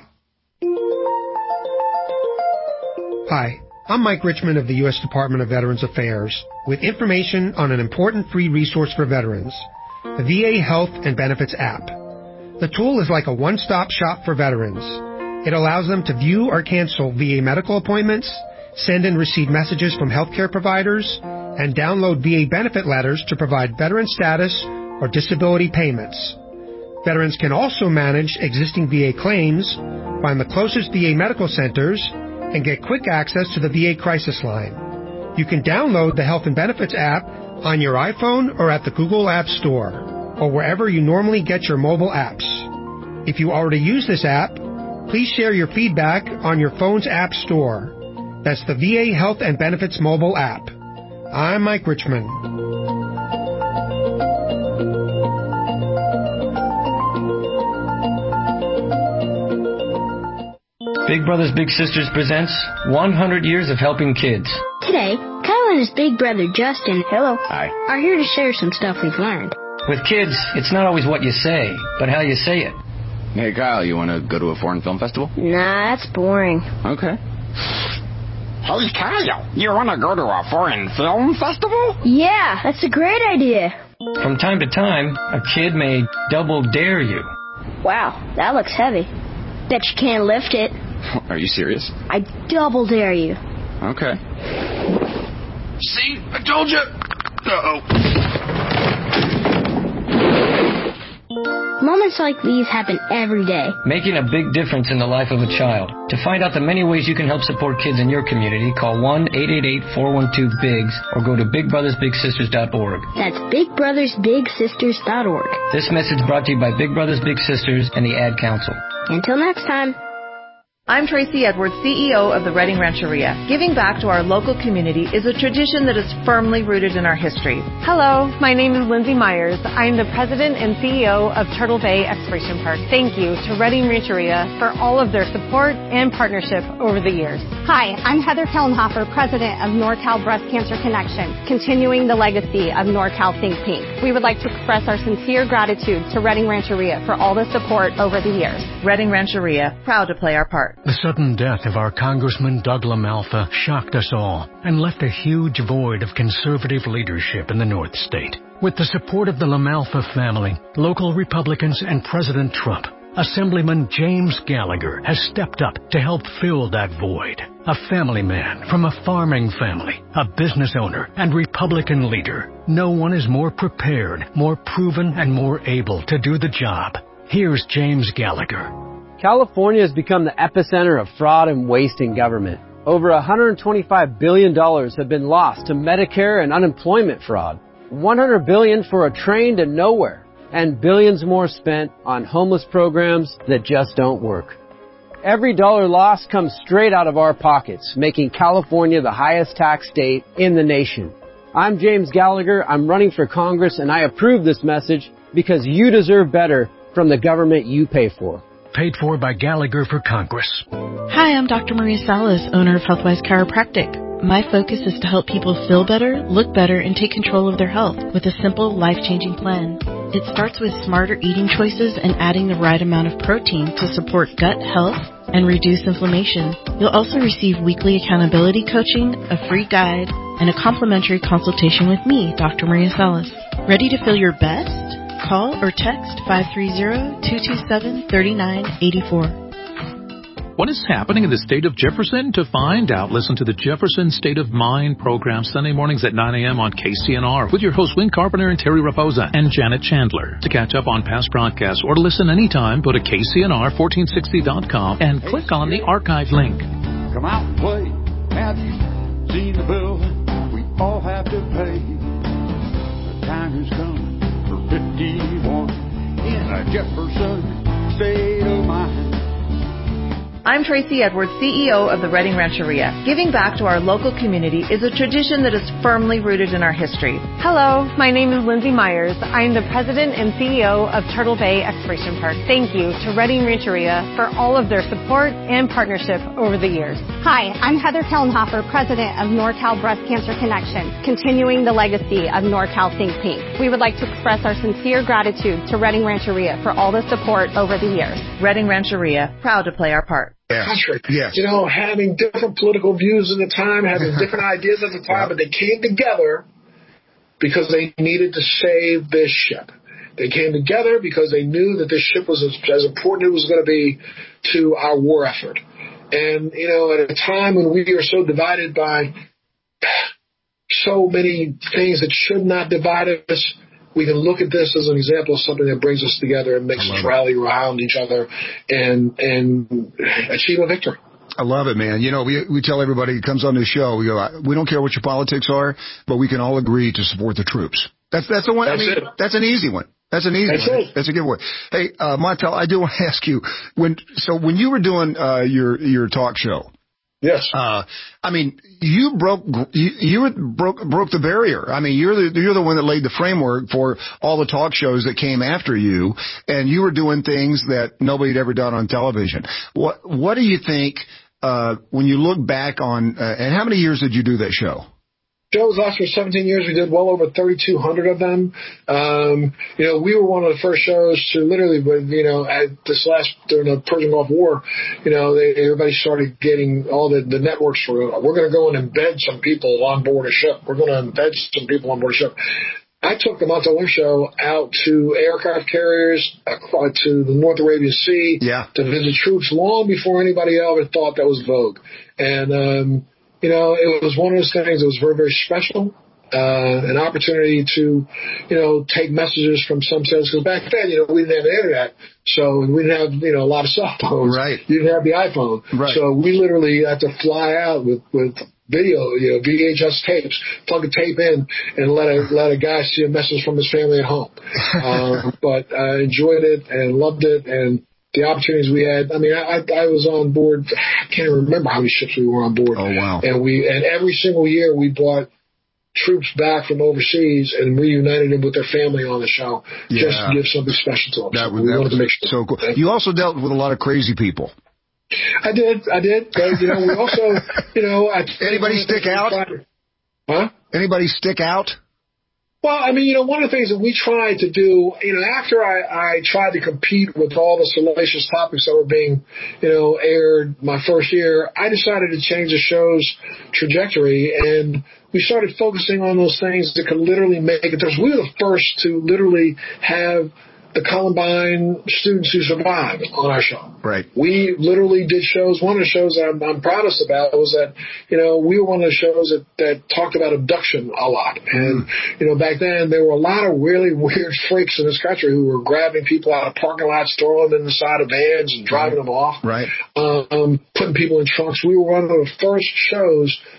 S5: Hi, I'm Mike Richmond of the U.S. Department of Veterans Affairs with information on an important free resource for veterans, the VA Health and Benefits app. The tool is like a one-stop shop for veterans. It allows them to view or cancel VA medical appointments, send and receive messages from healthcare providers, and download VA benefit letters to provide veteran status or disability payments. Veterans can also manage existing VA claims, find the closest VA medical centers, and get quick access to the VA crisis line. You can download the Health and Benefits app on your iPhone or at the Google App Store, or wherever you normally get your mobile apps. If you already use this app, please share your feedback on your phone's app store. That's the VA Health and Benefits mobile app. I'm Mike Richmond.
S8: Big Brothers Big Sisters presents 100 Years of Helping Kids.
S23: Today, Kyle and his big brother Justin, hello,
S8: Hi.
S23: are here to share some stuff we've learned.
S8: With kids, it's not always what you say, but how you say it.
S24: Hey, Kyle, you want to go to a foreign film festival?
S23: Nah, that's boring.
S24: Okay. Hey, Kyle, you want to go to a foreign film festival?
S23: Yeah, that's a great idea.
S8: From time to time, a kid may double dare you.
S23: Wow, that looks heavy. Bet you can't lift it.
S24: Are you serious?
S23: I double dare you.
S24: Okay.
S11: See? I told you. Uh-oh.
S23: Moments like these happen every day.
S8: Making a big difference in the life of a child. To find out the many ways you can help support kids in your community, call 1-888-412-BIGS or go to BigBrothersBigSisters.org.
S23: That's BigBrothersBigSisters.org.
S8: This message brought to you by Big Brothers Big Sisters and the Ad Council.
S23: Until next time.
S25: I'm Tracy Edwards, CEO of the Redding Rancheria. Giving back to our local community is a tradition that is firmly rooted in our history.
S26: Hello, my name is Lindsay Myers. I'm the president and CEO of Turtle Bay Exploration Park. Thank you to Redding Rancheria for all of their support and partnership over the years.
S27: Hi, I'm Heather Kellenhofer, president of NorCal Breast Cancer Connection, continuing the legacy of NorCal Think Pink. We would like to express our sincere gratitude to Redding Rancheria for all the support over the years.
S25: Redding Rancheria, proud to play our part.
S28: The sudden death of our Congressman Doug LaMalfa shocked us all and left a huge void of conservative leadership in the North State. With the support of the LaMalfa family, local Republicans, and President Trump, Assemblyman James Gallagher has stepped up to help fill that void. A family man from a farming family, a business owner, and Republican leader. No one is more prepared, more proven, and more able to do the job. Here's James Gallagher.
S29: California has become the epicenter of fraud and waste in government. Over $125 billion have been lost to Medicare and unemployment fraud. $100 billion for a train to nowhere. and billions more spent on homeless programs that just don't work. Every dollar lost comes straight out of our pockets, making California the highest tax state in the nation. I'm James Gallagher. I'm running for Congress, and I approve this message because you deserve better from the government you pay for.
S28: Paid for by Gallagher for Congress.
S1: Hi, I'm Dr. Maria Salas, owner of Healthwise Chiropractic. My focus is to help people feel better, look better, and take control of their health with a simple, life-changing plan. It starts with smarter eating choices and adding the right amount of protein to support gut health and reduce inflammation. You'll also receive weekly accountability coaching, a free guide, and a complimentary consultation with me, Dr. Maria Salas. Ready to feel your best? Call or text 530-227-3984.
S2: What is happening in the state of Jefferson? To find out, listen to the Jefferson State of Mind program Sunday mornings at 9 a.m. on KCNR with your hosts Win Carpenter and Terry Raposa and Janet Chandler. To catch up on past broadcasts or to listen anytime, go to KCNR1460.com and click on the archive link.
S4: Come out and play. Have you seen the bill we all have to pay? The time has come for 51 in a Jefferson State of Mind.
S25: I'm Tracy Edwards, CEO of the Redding Rancheria. Giving back to our local community is a tradition that is firmly rooted in our history.
S26: Hello, my name is Lindsay Myers. I am the president and CEO of Turtle Bay Exploration Park. Thank you to Redding Rancheria for all of their support and partnership over the years.
S27: Hi, I'm Heather Kellenhofer, president of NorCal Breast Cancer Connection, continuing the legacy of NorCal Think Pink. We would like to express our sincere gratitude to Redding Rancheria for all the support over the years.
S25: Redding Rancheria, proud to play our part.
S15: Country. Yes. You know, having different political views at the time, having different ideas at the time, but they came together because they needed to save this ship. They came together because they knew that this ship was as important as it was going to be to our war effort. And, you know, at a time when we are so divided by so many things that should not divide us, we can look at this as an example of something that brings us together and makes us rally around each other and achieve a victory.
S7: I love it, man. You know, we tell everybody who comes on this show, we go, we don't care what your politics are, but we can all agree to support the troops. That's the one. That's an easy one. That's an easy one. That's a good one. Hey, Montel, I do want to ask you, when you were doing your talk show,
S15: yes.
S7: I mean, you broke the barrier. I mean, you're the one that laid the framework for all the talk shows that came after you, and you were doing things that nobody had ever done on television. What do you think when you look back on? And how many years did you do that show?
S15: Shows last for 17 years. We did well over 3,200 of them. You know, we were one of the first shows to literally, you know, during the Persian Gulf War, you know, everybody started getting all the networks we're going to go and embed some people on board a ship. We're going to embed some people on board a ship. I took the Montel Williams show out to aircraft carriers, to the North Arabian Sea, to visit troops long before anybody ever thought that was vogue. And, you know, it was one of those things that was very, very special, an opportunity to, you know, take messages from some sense. Because back then, you know, we didn't have the internet, so we didn't have, you know, a lot of cell phones.
S7: Right.
S15: You didn't have the iPhone. Right. So we literally had to fly out with video, you know, VHS tapes, plug a tape in, and let a guy see a message from his family at home. But I enjoyed it and loved it, and the opportunities we had. I mean, I was on board. I can't even remember how many ships we were on board. Oh wow! And every single year we brought troops back from overseas and reunited them with their family on the show, just to give something special to them.
S7: That was so cool. You also dealt with a lot of crazy people.
S15: I did. But, you know, we also, you know,
S7: anybody stick out?
S15: Huh?
S7: Anybody stick out?
S15: Well, I mean, you know, one of the things that we tried to do, you know, after I tried to compete with all the salacious topics that were being, you know, aired my first year, I decided to change the show's trajectory, and we started focusing on those things that could literally make a difference. We were the first to literally have the Columbine students who survived on our show.
S7: Right.
S15: We literally did shows. One of the shows that I'm proudest about was that, you know, we were one of the shows that talked about abduction a lot. And, you know, back then there were a lot of really weird freaks in this country who were grabbing people out of parking lots, throwing them in the side of vans and driving them off.
S7: Right.
S15: Putting people in trunks. We were one of the first shows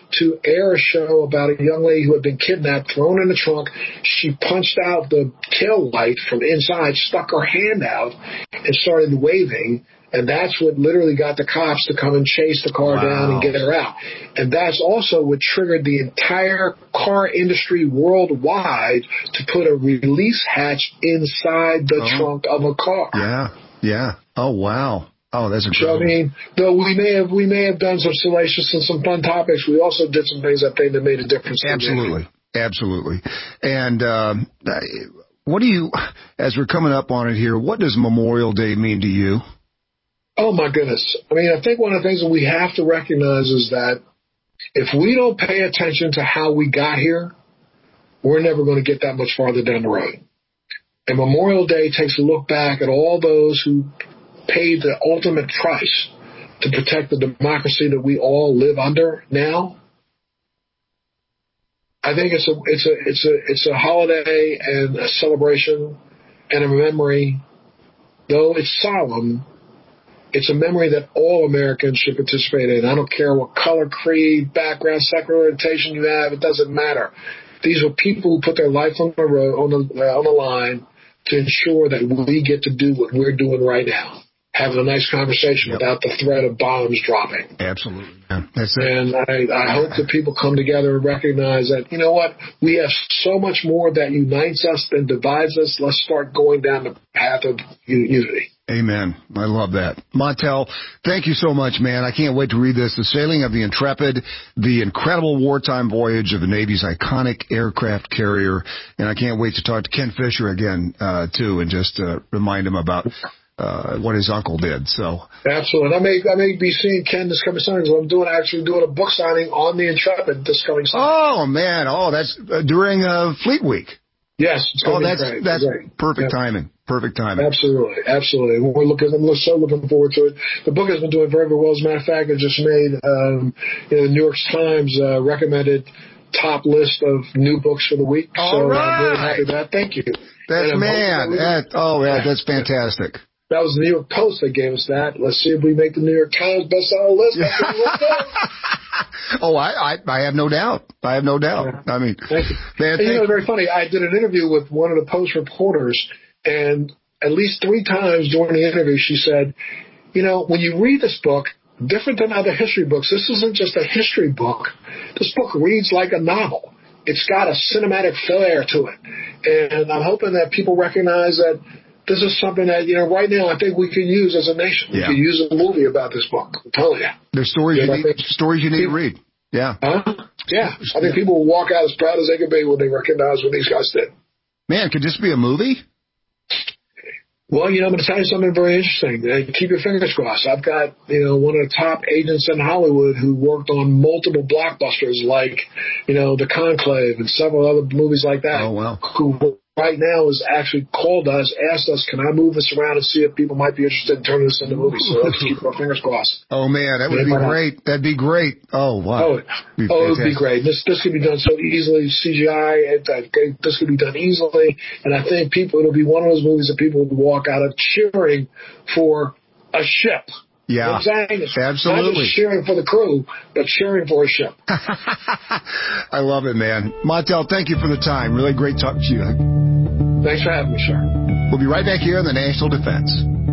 S15: to air a show about a young lady who had been kidnapped, thrown in the trunk. She punched out the tail light from inside, stuck her hand out, and started waving. And that's what literally got the cops to come and chase the car down and get her out. And that's also what triggered the entire car industry worldwide to put a release hatch inside the trunk of a car.
S7: Yeah. Oh, wow. Oh, that's incredible.
S15: So, I mean, though we may have done some salacious and some fun topics, we also did some things I think that made a difference.
S7: Absolutely. And what do you, as we're coming up on it here, what does Memorial Day mean to you?
S15: Oh, my goodness. I mean, I think one of the things that we have to recognize is that if we don't pay attention to how we got here, we're never going to get that much farther down the road. And Memorial Day takes a look back at all those who paid the ultimate price to protect the democracy that we all live under now. I think it's a holiday and a celebration and a memory. Though it's solemn, it's a memory that all Americans should participate in. I don't care what color, creed, background, sexual orientation you have. It doesn't matter. These were people who put their life on the road, on the line, to ensure that we get to do what we're doing right now, having a nice conversation without the threat of bombs dropping.
S7: Absolutely. Yeah, that's it.
S15: And I hope that people come together and recognize that, you know what, we have so much more that unites us than divides us. Let's start going down the path of unity.
S7: Amen. I love that. Montel, thank you so much, man. I can't wait to read this. The Sailing of the Intrepid, the incredible wartime voyage of the Navy's iconic aircraft carrier. And I can't wait to talk to Ken Fisher again, too, and just remind him about what his uncle did. So
S15: absolutely. I may be seeing Ken this coming Sunday. I'm actually doing a book signing on the Intrepid this coming Sunday.
S7: Oh, man. Oh, that's during Fleet Week.
S15: Yes.
S7: That's great. Perfect timing. Perfect timing.
S15: Absolutely. I'm so looking forward to it. The book has been doing very, very well. As a matter of fact, it just made the New York Times recommended top list of new books for the week.
S7: All right.
S15: I'm really happy with that. Thank you.
S7: That's fantastic.
S15: That was the New York Post that gave us that. Let's see if we make the New York Times bestseller list.
S7: I have no doubt. Yeah. I mean,
S15: thank you. Man, it's very funny. I did an interview with one of the Post reporters, and at least 3 times during the interview, she said, when you read this book, different than other history books, this isn't just a history book. This book reads like a novel. It's got a cinematic flair to it. And I'm hoping that people recognize that this is something that, right now I think we can use as a nation. We can use a movie about this book. I'm telling you.
S7: There's stories you need to read. Yeah.
S15: Yeah. I think people will walk out as proud as they can be when they recognize what these guys did.
S7: Man, could this be a movie?
S15: Well, I'm going to tell you something very interesting. Keep your fingers crossed. I've got, one of the top agents in Hollywood who worked on multiple blockbusters like, The Conclave and several other movies like that.
S7: Oh, wow.
S15: Who right now has actually called us, asked us, can I move this around and see if people might be interested in turning this into movies? So let's keep our fingers crossed.
S7: Oh, man, that would be great. That'd be great. Oh, wow.
S15: It would be great. This could be done so easily, CGI. This could be done easily. And I think it'll be one of those movies that people would walk out of cheering for a ship.
S7: Yeah,
S15: absolutely.
S7: Not
S15: just cheering for the crew, but cheering for a ship.
S7: I love it, man. Montel, thank you for the time. Really great talking to you.
S15: Thanks for having me, sir.
S7: We'll be right back here on the National Defense.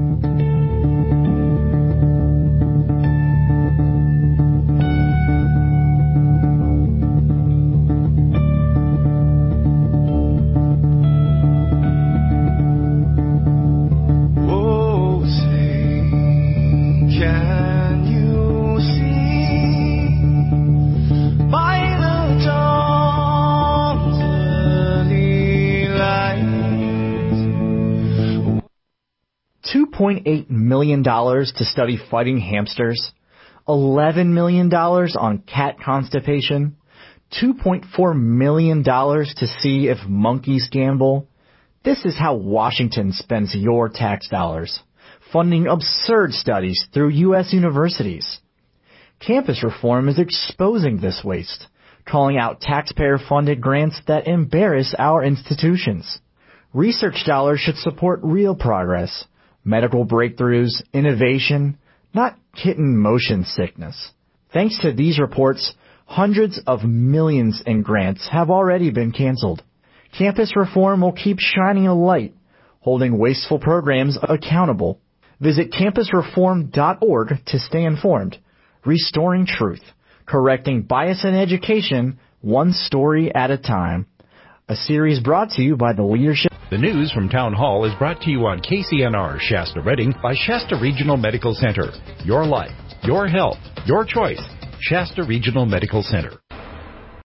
S3: $2.8 million to study fighting hamsters, $11 million on cat constipation, $2.4 million to see if monkeys gamble. This is how Washington spends your tax dollars, funding absurd studies through U.S. universities. Campus reform is exposing this waste, calling out taxpayer-funded grants that embarrass our institutions. Research dollars should support real progress, medical breakthroughs, innovation, not kitten motion sickness. Thanks to these reports, Hundreds of millions in grants have already been canceled. Campus reform will keep shining a light, holding wasteful programs accountable. Visit campusreform.org to stay informed. Restoring truth, correcting bias in education, one story at a time. A series brought to you by the leadership.
S6: The news from Town Hall is brought to you on KCNR Shasta Redding by Shasta Regional Medical Center. Your life, your health, your choice. Shasta Regional Medical Center.